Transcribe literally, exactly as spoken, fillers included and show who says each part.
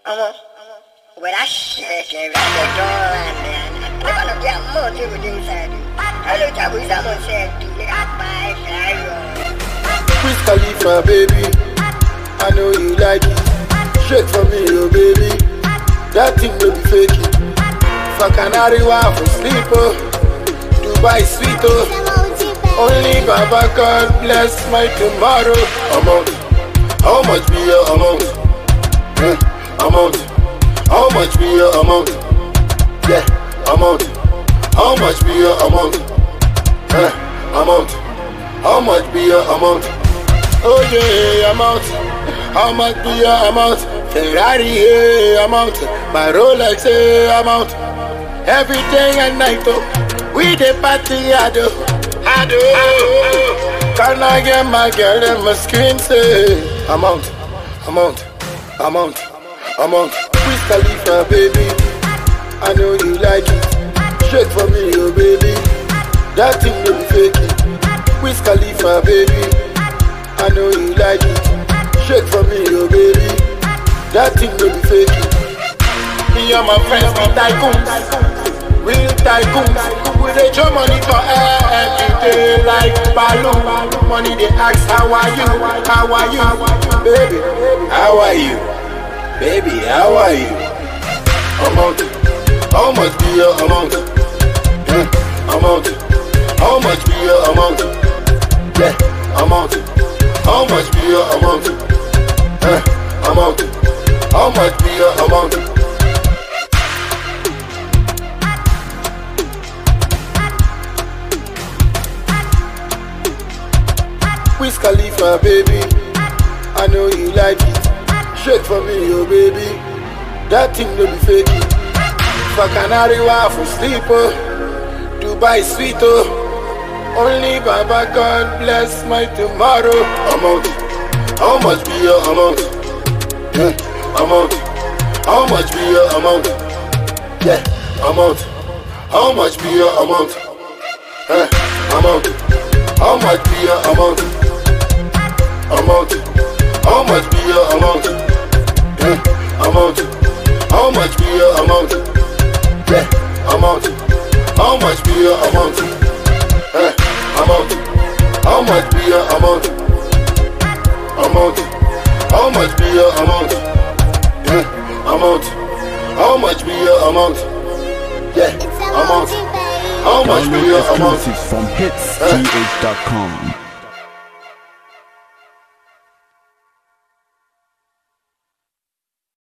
Speaker 1: I'ma, well, that shit came out the door, man. If I don't get more people inside, I look at what someone said, do you got my fire?
Speaker 2: Wiz Khalifa, baby, I know you like it. Shake for me, oh baby, that thing will be fake it. For Canary Wharf for sleep, oh, Dubai sweet, oh. Only Baba God bless my tomorrow. Amount, how much be your amount? Yeah, amount, how much be your amount? Yeah, amount, how much be your amount? Yeah, amount, how much be your amount? Oh yeah, amount, how much be your amount? Ferrari, yeah, amount, my Rolex, yeah, amount. Every day and night, oh, we the party, I do, I do. Can I get my girl in my screen, say, amount, amount, amount, amount. Wiz Khalifa, baby, I know you like it. Shake for me, oh baby, that thing will be fake it. Wiz Khalifa, baby, I know you like it. Shake for me, oh baby, that thing will be fake it. Me and my friends be tycoons, real tycoons. We dey throw money for air every day like balloon. Money they ask how are you, how are you, baby, how are you, baby, how are you? Amount, how much be your amount? Yeah, amount, how much be your amount? Yeah, amount, how much be your amount? Yeah, amount, how much be your amount? Wiz Khalifa, baby, I know you like it. Shake for me, oh baby, that thing will be fake it. For Canary Wharf for sleep, oh, Dubai sweet, oh. Only Baba God bless my tomorrow. Amount, how much be your amount? Yeah, amount, how much be your amount? Yeah, amount, how much be your amount? Yeah, amount, how much be your amount? Amount, how much be your amount? Yeah, amount, how much be your amount? Yeah, amount, how much be your amount? Yeah, amount, how much be your amount? Amount, how much be your amount? Yeah, amount, how much be your amount? Yeah, amount, how much be your amount?
Speaker 3: Exclusives from hits t h dot com.